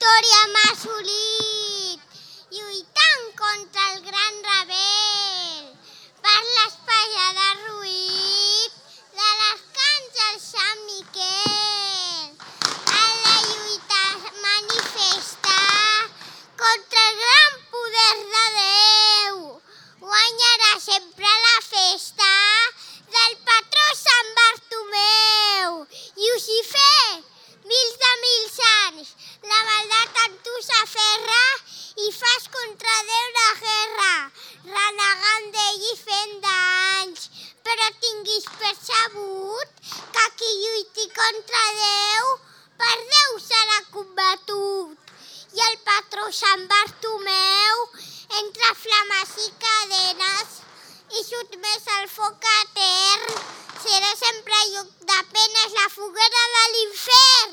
victòria hem assolit, lluitant contra el gran rebel, per l'espasa derruït de l'arcàngel Sant Miquel. En la lluita manifesta contra el gran poder de Déu, guanyarà sempre la festa del patró Sant Bartomeu. Llucifer, mils de mils anys, la maldat en tu s'aferra i fas contra Déu la guerra, renegant d'ell i fent danys. Però tinguis percebut que qui lluiti contra Déu, per Déu serà combatut. I el patró Sant Bartomeu, entre flames i cadenes, i sotmès al foc etern, serà sempre lloc de penes la foguera de l'infern.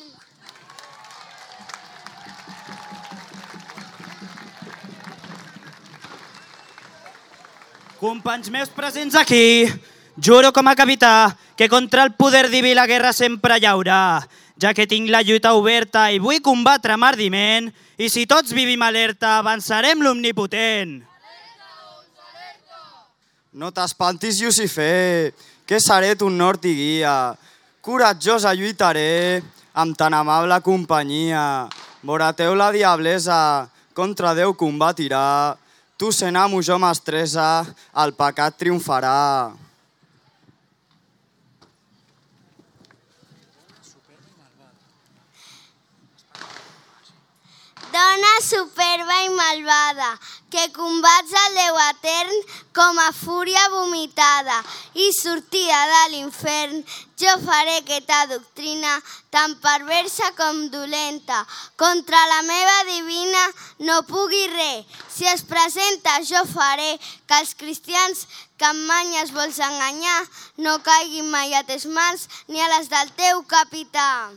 Companys meus presents aquí, juro com a capità que contra el poder diví la guerra sempre hi haurà, ja que tinc la lluita oberta i vull combatre amb ardiment, i si tots vivim alerta, avançarem l'omnipotent. No t'espantis, Llucifer, que seré ton nord i guia. Coratjosa lluitaré amb tan amable companyia. Morateu la diablesa, contra Déu combatirà. Tu sent amo, jo mestressa, el pecat triomfarà. Dona superba i malvada, que combats el Déu etern com a fúria vomitada, i sortida de l'infern, jo faré que ta doctrina, tan perversa com dolenta, contra la meva divina no pugui res. Si es presenta, jo faré que els cristians que amb manyes vols enganyar no caiguin mai a tes mans ni a les del teu capità.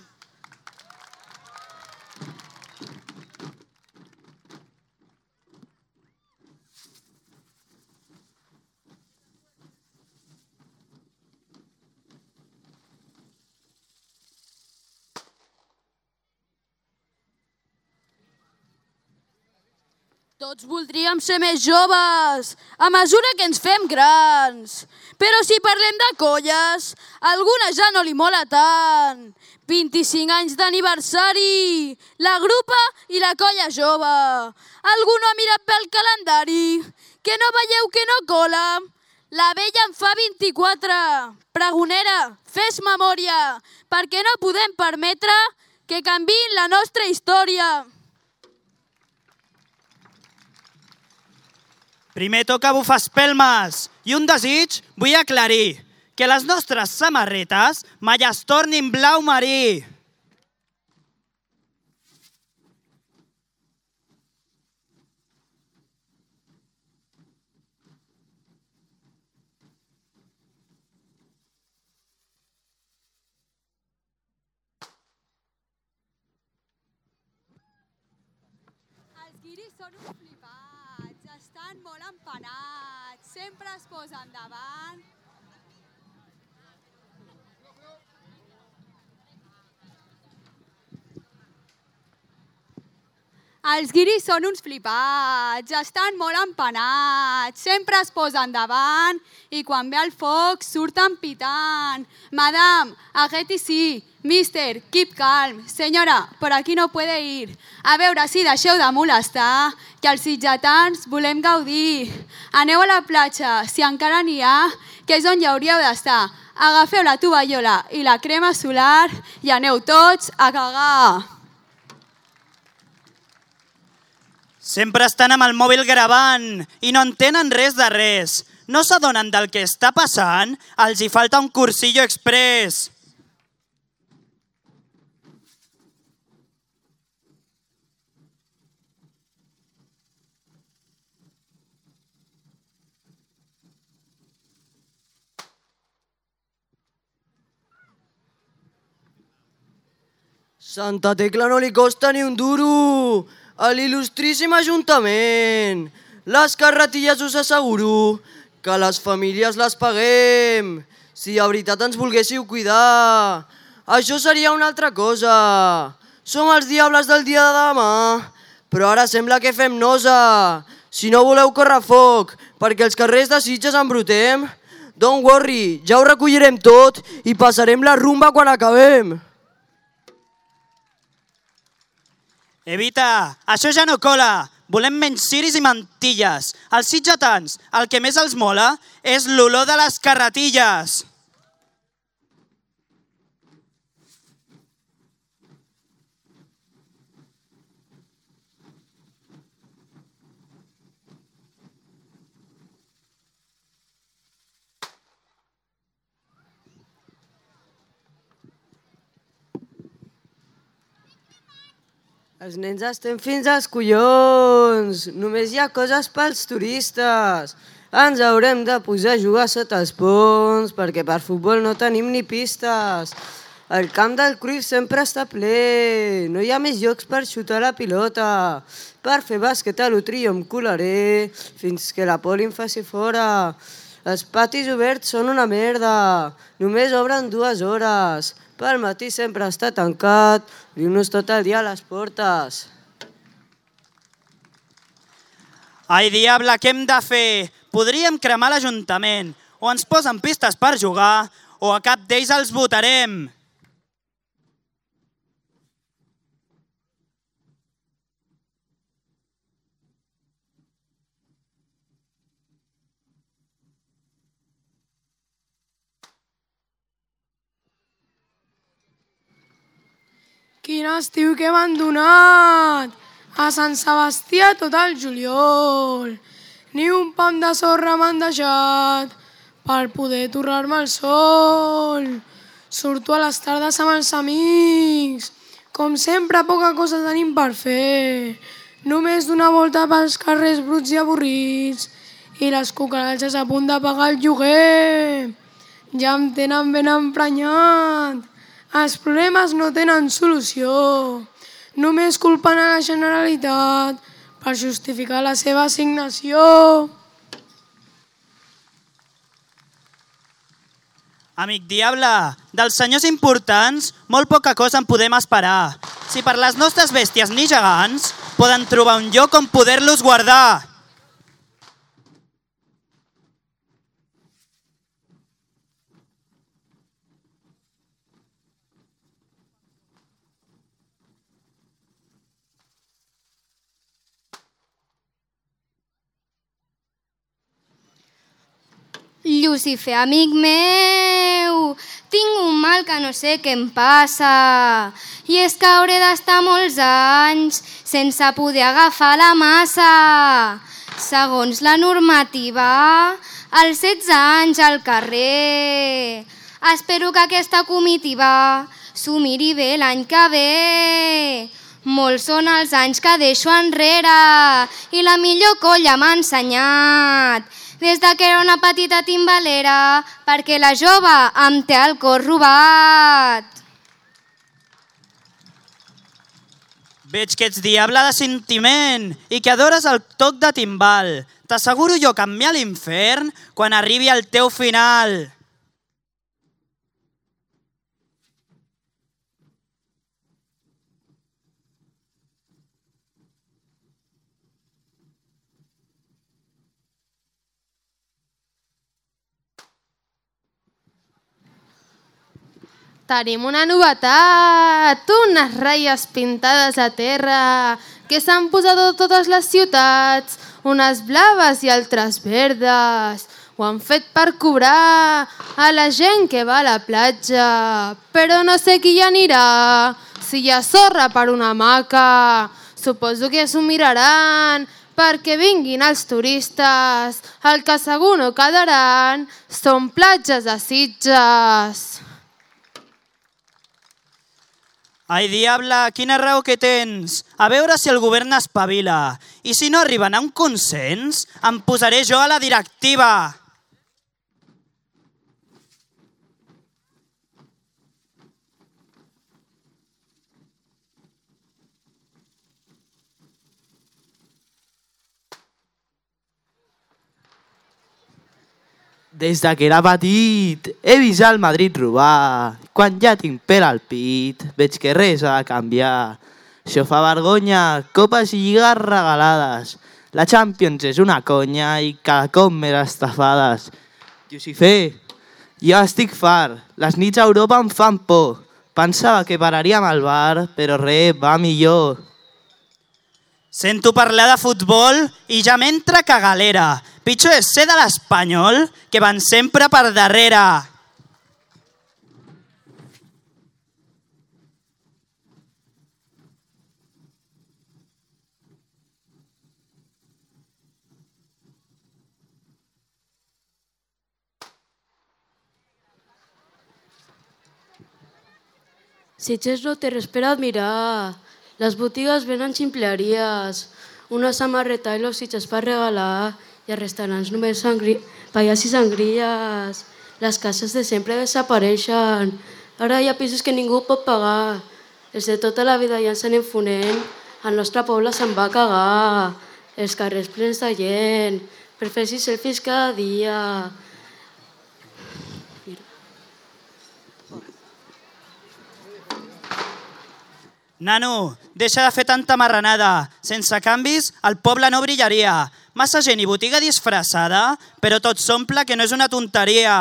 Tots voldríem ser més joves, a mesura que ens fem grans. Però si parlem de colles, a alguna ja no li mola tant. 25 anys d'aniversari, la grupa i la colla jove. Algú no ha mirat bé el calendari, que no veieu que no cola. La vella en fa 24. Pregonera, fes memòria, perquè no podem permetre que canviïn la nostra història. Primer toca bufar espelmes i un desig vull aclarir, que les nostres samarretes mai es tornin blau marí. Els guiris són uns flipats, estan molt empanats, sempre es posen davant. Els guiris són uns flipats, estan molt empanats, sempre es posen davant i quan ve el foc surten pitant. Madame, aquest i sí, mister, keep calm. Senyora, por aquí no puede ir. A veure si deixeu de molestar, que els sitgetans volem gaudir. Aneu a la platja, si encara n'hi ha, que és on hi hauríeu d'estar. Agafeu la tovallola i la crema solar i aneu tots a cagar. Sempre estan amb el mòbil gravant i no entenen res de res. No s'adonen del que està passant? Els hi falta un cursillo express. Santa Tecla no li costa ni un duro. A l'il·lustríssim Ajuntament. Les carretilles us asseguro que les famílies les paguem. Si a veritat ens volguéssiu cuidar, això seria una altra cosa. Som els diables del dia de demà. Però ara sembla que fem nosa. Si no voleu córrer foc perquè els carrers de Sitges embrutem, don't worry, ja ho recollirem tot i passarem la rumba quan acabem. Evita, això ja no cola. Volem menys ciris i mantilles. Els sitgetans, el que més els mola és l'olor de les carretilles. Els nens estem fins als collons. Només hi ha coses pels turistes. Ens haurem de posar a jugar sota els ponts perquè per futbol no tenim ni pistes. El camp del Cruyff sempre està ple. No hi ha més llocs per xutar la pilota. Per fer bàsquet a l'Utri jo em colaré fins que la Poli em faci fora. Els patis oberts són una merda. Només obren 2 hores. Pel matí sempre està tancat, riu-nos tot el dia a les portes. Ai, diable, què hem de fer? Podríem cremar l'Ajuntament, o ens posen pistes per jugar, o a cap d'ells els votarem. Quin estiu que m'han donat! A Sant Sebastià tot el juliol. Ni un pam de sorra m'han deixat per poder torrar-me el sol. Surto a les tardes amb els amics. Com sempre, poca cosa tenim per fer. Només donar volta pels carrers bruts i avorrits i les cucaratges a punt de pagar el lloguer. Ja em tenen ben emprenyat. Els problemes no tenen solució. Només culpen a la Generalitat per justificar la seva assignació. Amic diable, dels senyors importants molt poca cosa en podem esperar. Si per les nostres bèsties ni gegants poden trobar un lloc on poder-los guardar. Llucifer, amic meu, tinc un mal que no sé què em passa. I és que hauré d'estar molts anys sense poder agafar la massa. Segons la normativa, als 16 anys al carrer. Espero que aquesta comitiva s'ho miri bé l'any que ve. Molts són els anys que deixo enrere i la millor colla m'ha ensenyat des de que era una petita timbalera, perquè la jove em té el cor robat. Veig que ets diable de sentiment i que adores el toc de timbal. T'asseguro jo que em ve a l'infern quan arribi el teu final. Tenim una novetat, unes ratlles pintades a terra que s'han posat a totes les ciutats, unes blaves i altres verdes. Ho han fet per cobrar a la gent que va a la platja, però no sé qui hi anirà, si hi ha sorra per una hamaca. Suposo que s'ho miraran perquè vinguin els turistes. El que segur no quedaran són platges a Sitges. Ai, diable, quina raó que tens. A veure si el govern espavila. I si no arriben a un consens, em posaré jo a la directiva. Des de que era petit he vist el Madrid robar. Quan ja tinc pèl al pit, veig que res ha de canviar. Això fa vergonya, copes i lligues regalades. La Champions és una conya i cada cop més estafades. Jusifer, ja estic fart. Les nits a Europa em fan por. Pensava que pararíem al bar, però res, va millor. Sento parlar de futbol i ja m'entra cagalera. Pitjor és ser de l'Espanyol, que van sempre per darrere. Sitges no té res per admirar. Les botigues venen ximpleries. Una samarreta i los Sitges per regalar i els restaurants només pallas i sangries. Les cases de sempre desapareixen. Ara hi ha pisos que ningú pot pagar. Els de tota la vida ja ens anem fonent. El nostre poble se'n va cagar. Els carrers plens de gent. Per fer-s'hi selfies cada dia. Nano, deixa de fer tanta marranada. Sense canvis, el poble no brillaria. Massa gent i botiga disfressada, però tot s'omple que no és una tonteria.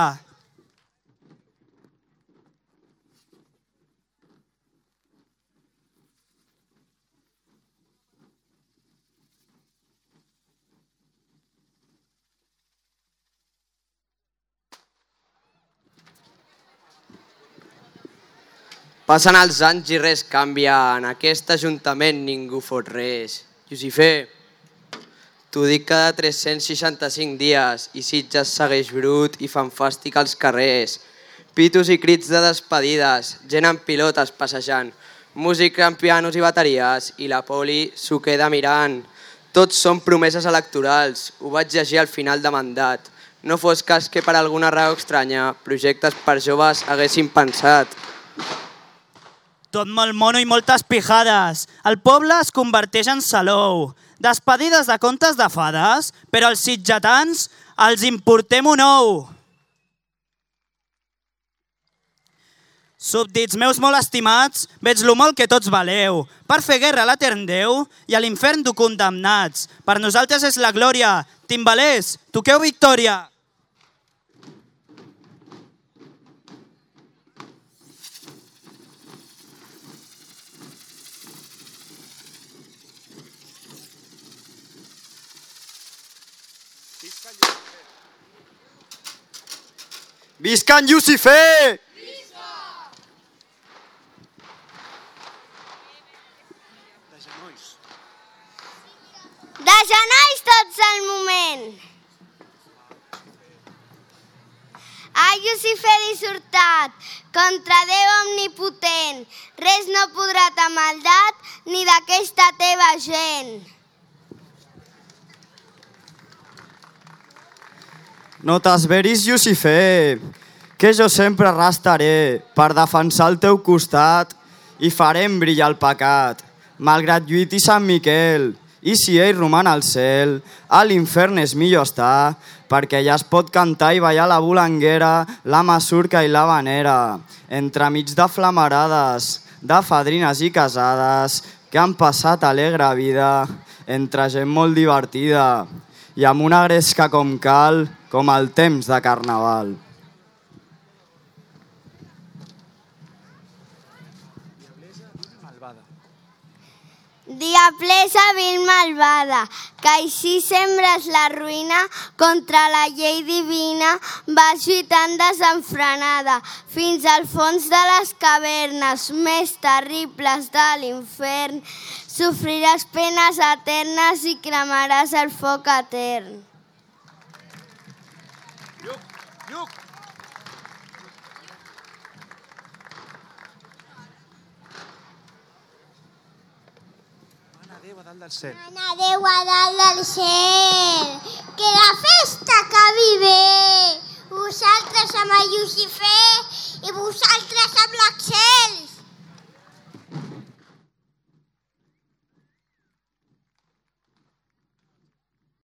Passen els anys i res canvia. En aquest ajuntament ningú fot res. Jusifer, t'ho dic cada 365 dies i Sitges segueix brut i fan fàstic als carrers. Pitos i crits de despedides, gent amb pilotes passejant, música amb pianos i bateries i la poli s'ho queda mirant. Tots són promeses electorals, ho vaig llegir al final de mandat. No fos cas que per alguna raó estranya projectes per joves haguessin pensat. Tot molt mono i moltes pijades. El poble es converteix en salou. Despedides de contes de fades, però els sitgetans els importem un ou. Súbdits meus molt estimats, veig lo molt que tots valeu. Per fer guerra a l'etern Déu i a l'infern du condemnats. Per nosaltres és la glòria. Timbalers, toqueu victòria. Visca en Jusifer! De genolls tots al moment. Ai, Jusifer dissortat, contra Déu omnipotent, res no podrà ta maldat ni d'aquesta teva gent. No t'esveris, Jusifer, que jo sempre restaré per defensar el teu costat i farem brillar el pecat, malgrat lluiti Sant Miquel. I si ell roman al cel, a l'infern és millor estar, perquè allà es pot cantar i ballar la bulanguera, la masurca i la vanera, entremig de flamarades, de fadrines i casades, que han passat alegre vida, entre gent molt divertida, i amb una gresca com cal, com el temps de carnaval. Diablesa vil malvada, que així sembres la ruïna contra la llei divina, vas lluitant desenfrenada fins al fons de les cavernes més terribles de l'infern. Sofriràs penes eternes i cremaràs el foc etern. Mana Déu a dalt del cel, que la festa acabi bé. Vosaltres amb el Jusifer i vosaltres amb l'Axel.